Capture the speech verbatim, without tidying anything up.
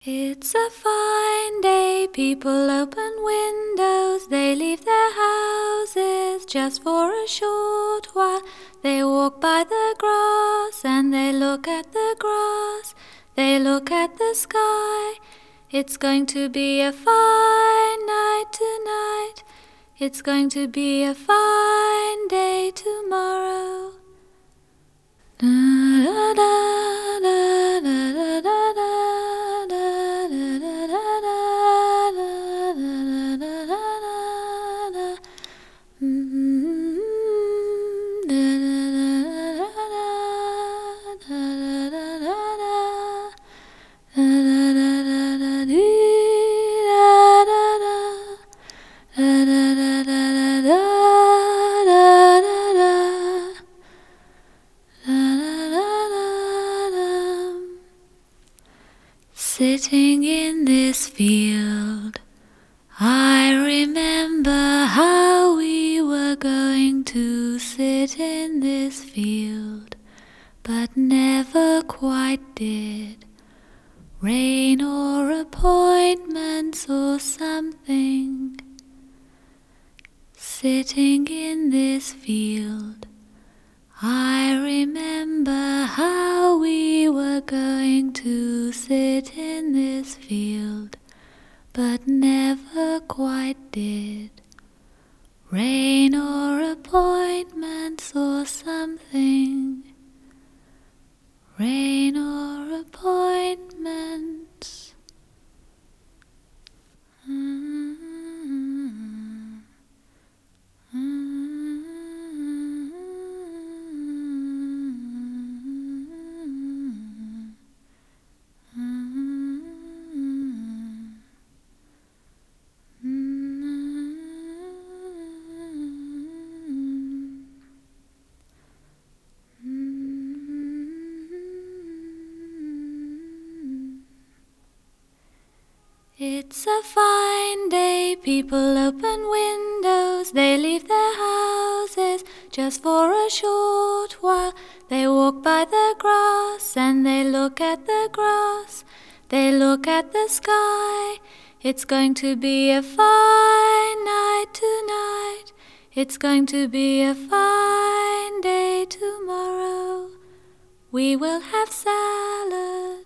It's a fine day, people open windows, they leave their houses just for a short while. They walk by the grass and they look at the grass, they look at the sky. It's going to be a fine night tonight, it's going to be a fine day tomorrow. Da, da, da, da, da, da, da, da. Sitting in this field, I remember how we were going to sit in this field, but never quite did. Rain or appointments or something. Sitting in this field, I remember how we were going to sit in this field, but never quite did. Rain or appointments or something. Rain or appointments. Mm-hmm. It's a fine day, people open windows, they leave their houses just for a short while. They walk by the grass and they look at the grass, they look at the sky. It's going to be a fine night tonight, it's going to be a fine day tomorrow. We will have salad,